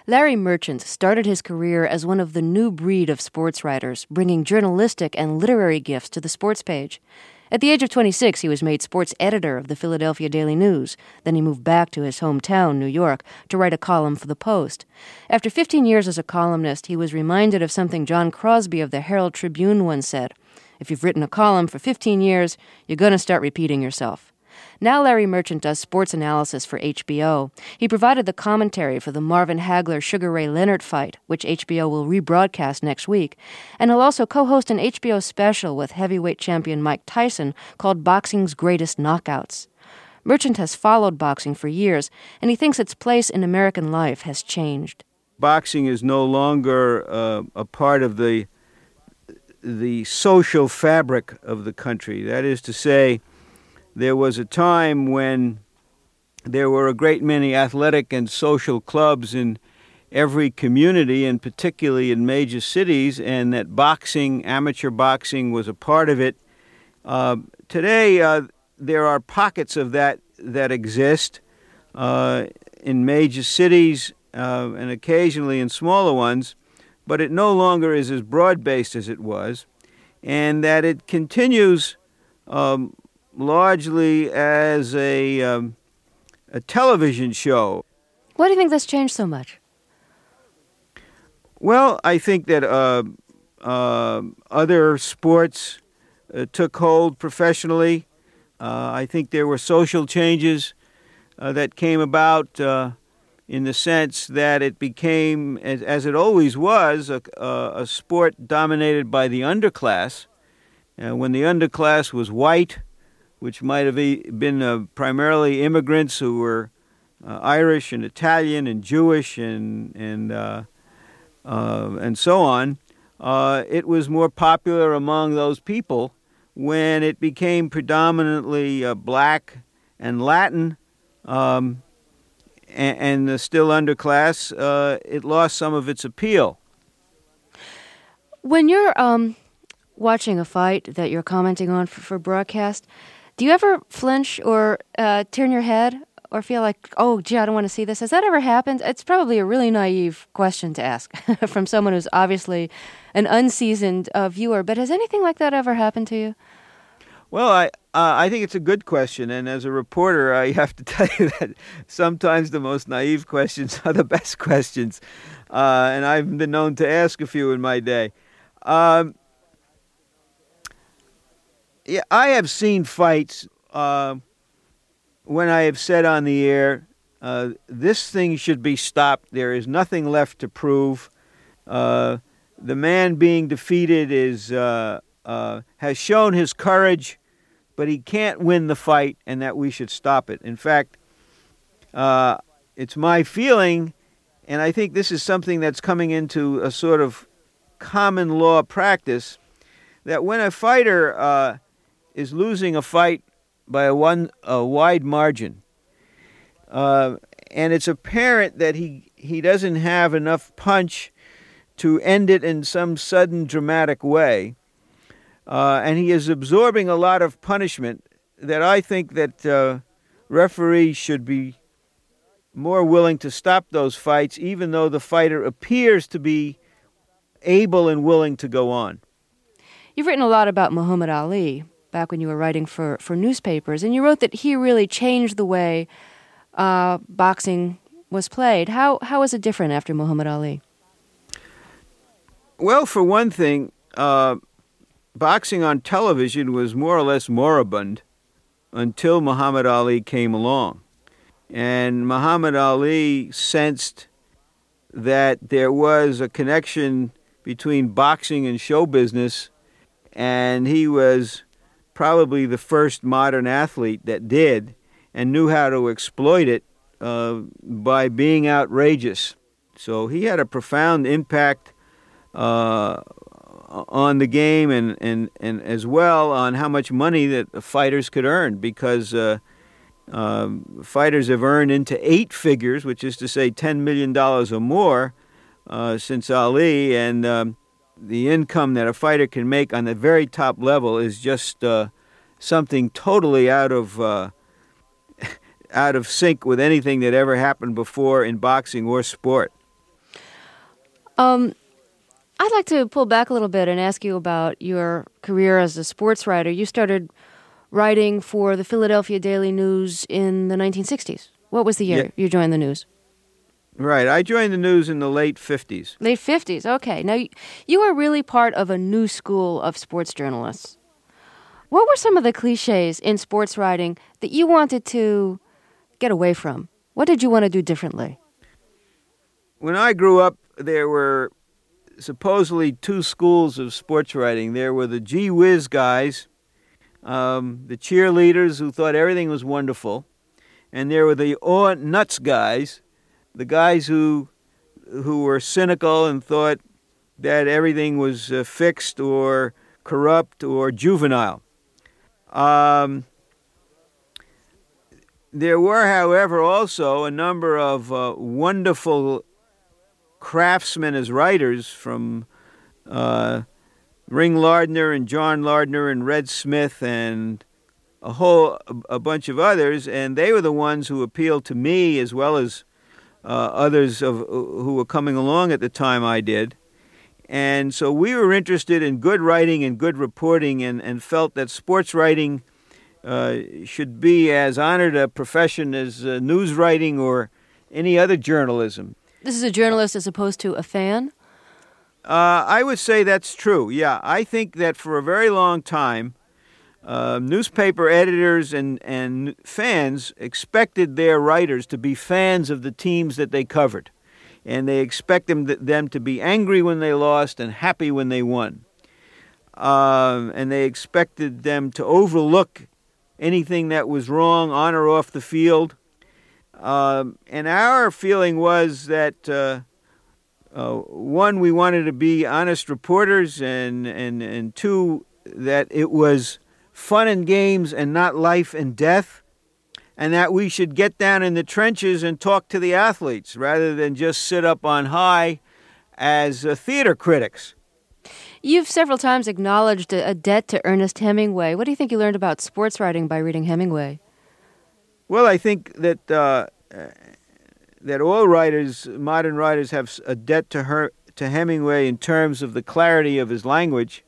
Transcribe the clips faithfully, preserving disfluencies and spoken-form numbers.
Larry Merchant started his career as one of the new breed of sports writers, bringing journalistic and literary gifts to the sports page. At the age of twenty-six, he was made sports editor of the Philadelphia Daily News. Then he moved back to his hometown, New York, to write a column for the Post. After fifteen years as a columnist, he was reminded of something John Crosby of the Herald Tribune once said. If you've written a column for fifteen years, you're going to start repeating yourself. Now Larry Merchant does sports analysis for H B O. He provided the commentary for the Marvin Hagler-Sugar Ray Leonard fight, which H B O will rebroadcast next week. And he'll also co-host an H B O special with heavyweight champion Mike Tyson called Boxing's Greatest Knockouts. Merchant has followed boxing for years, and he thinks its place in American life has changed. Boxing is no longer uh, a part of the the social fabric of the country. That is to say, there was a time when there were a great many athletic and social clubs in every community, and particularly in major cities, and that boxing, amateur boxing, was a part of it. Uh, today, uh, there are pockets of that that exist uh, in major cities uh, and occasionally in smaller ones, but it no longer is as broad-based as it was, and that it continues um, largely as a um, a television show. Why do you think that's changed so much? Well, I think that uh, uh, other sports uh, took hold professionally. Uh, I think there were social changes uh, that came about uh, in the sense that it became, as, as it always was, a, a, a sport dominated by the underclass. Uh, when the underclass was white, which might have been uh, primarily immigrants who were uh, Irish and Italian and Jewish and and uh, uh, and so on. Uh, it was more popular among those people. When it became predominantly uh, black and Latin, um, and, and the still underclass, uh, it lost some of its appeal. When you're um, watching a fight that you're commenting on for, for broadcast, do you ever flinch or uh, turn your head or feel like, oh, gee, I don't want to see this? Has that ever happened? It's probably a really naive question to ask from someone who's obviously an unseasoned uh, viewer, but has anything like that ever happened to you? Well, I uh, I think it's a good question, and as a reporter, I have to tell you that sometimes the most naive questions are the best questions, uh, and I've been known to ask a few in my day. Um, Yeah, I have seen fights uh, when I have said on the air, uh, this thing should be stopped. There is nothing left to prove. Uh, the man being defeated is uh, uh, has shown his courage, but he can't win the fight, and that we should stop it. In fact, uh, it's my feeling, and I think this is something that's coming into a sort of common law practice, that when a fighter uh, is losing a fight by a one a wide margin, uh, and it's apparent that he he doesn't have enough punch to end it in some sudden dramatic way, uh, and he is absorbing a lot of punishment, that I think that uh, referees should be more willing to stop those fights, even though the fighter appears to be able and willing to go on. You've written a lot about Muhammad Ali back when you were writing for, for newspapers, and you wrote that he really changed the way uh, boxing was played. How how was it different after Muhammad Ali? Well, for one thing, uh, boxing on television was more or less moribund until Muhammad Ali came along. And Muhammad Ali sensed that there was a connection between boxing and show business, and he was probably the first modern athlete that did, and knew how to exploit it uh, by being outrageous. So he had a profound impact uh, on the game, and, and, and as well on how much money that fighters could earn, because uh, um, fighters have earned into eight figures, which is to say ten million dollars or more uh, since Ali, and um, the income that a fighter can make on the very top level is just uh, something totally out of uh, out of sync with anything that ever happened before in boxing or sport. Um, I'd like to pull back a little bit and ask you about your career as a sports writer. You started writing for the Philadelphia Daily News in the nineteen sixties. What was the year Yeah. you joined the news? Right. I joined the news in the late fifties. Late fifties. Okay. Now, you, you were really part of a new school of sports journalists. What were some of the cliches in sports writing that you wanted to get away from? What did you want to do differently? When I grew up, there were supposedly two schools of sports writing. There were the gee whiz guys, um, the cheerleaders who thought everything was wonderful, and there were the aw nuts guys, the guys who who were cynical and thought that everything was uh, fixed or corrupt or juvenile. Um, there were, however, also a number of uh, wonderful craftsmen as writers, from uh, Ring Lardner and John Lardner and Red Smith and a whole a bunch of others, and they were the ones who appealed to me as well as uh, others of who were coming along at the time I did. And so we were interested in good writing and good reporting, and, and felt that sports writing uh, should be as honored a profession as uh, news writing or any other journalism. This is a journalist as opposed to a fan? Uh, I would say that's true, yeah. I think that for a very long time, uh, newspaper editors and, and fans expected their writers to be fans of the teams that they covered. And they expect them, them to be angry when they lost and happy when they won. Um, and they expected them to overlook anything that was wrong on or off the field. Um, and our feeling was that, uh, uh, one, we wanted to be honest reporters, and, and, and two, that it was fun and games and not life and death, and that we should get down in the trenches and talk to the athletes rather than just sit up on high as uh, theater critics. You've several times acknowledged a, a debt to Ernest Hemingway. What do you think you learned about sports writing by reading Hemingway? Well, I think that uh, that all writers, modern writers, have a debt to her to Hemingway in terms of the clarity of his language.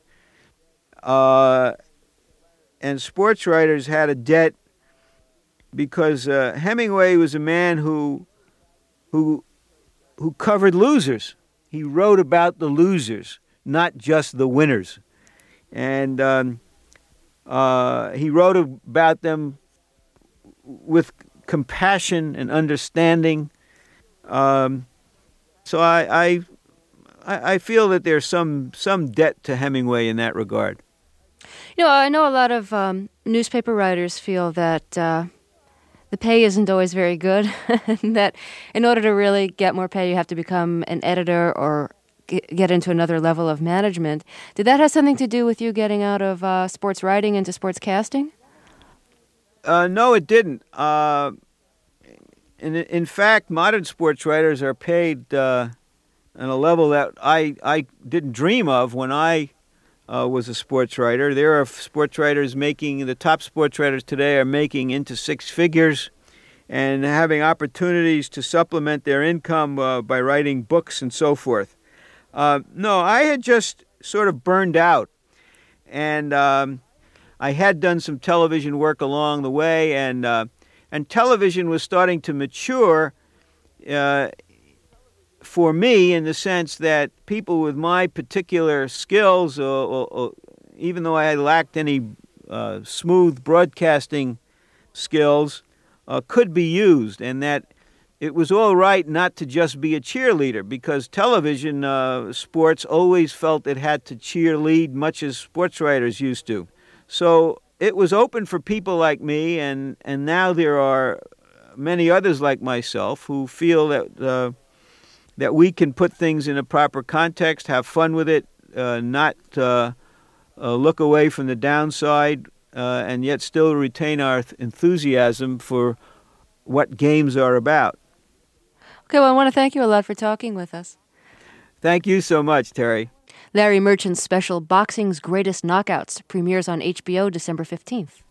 Uh, and sports writers had a debt because uh, Hemingway was a man who who who covered losers. He wrote about the losers, not just the winners. And um, uh, he wrote about them with compassion and understanding. Um, so I, I I feel that there's some some debt to Hemingway in that regard. You know, I know a lot of um, newspaper writers feel that uh, the pay isn't always very good, and that in order to really get more pay, you have to become an editor or get into another level of management. Did that have something to do with you getting out of uh, sports writing into sports casting? Uh, no, it didn't. Uh, in, in fact, modern sports writers are paid uh, on a level that I, I didn't dream of when I uh, was a sports writer. There are sports writers making, the top sports writers today are making into six figures and having opportunities to supplement their income uh, by writing books and so forth. Uh, no, I had just sort of burned out, and um, I had done some television work along the way, and uh, and television was starting to mature uh, for me in the sense that people with my particular skills, or, or, or even though I lacked any uh, smooth broadcasting skills, uh, could be used, and that it was all right not to just be a cheerleader, because television uh, sports always felt it had to cheerlead much as sports writers used to. So it was open for people like me, and, and now there are many others like myself who feel that uh, that we can put things in a proper context, have fun with it, uh, not uh, uh, look away from the downside, uh, and yet still retain our th- enthusiasm for what games are about. Okay, well, I want to thank you a lot for talking with us. Thank you so much, Terry. Larry Merchant's special Boxing's Greatest Knockouts premieres on H B O December fifteenth.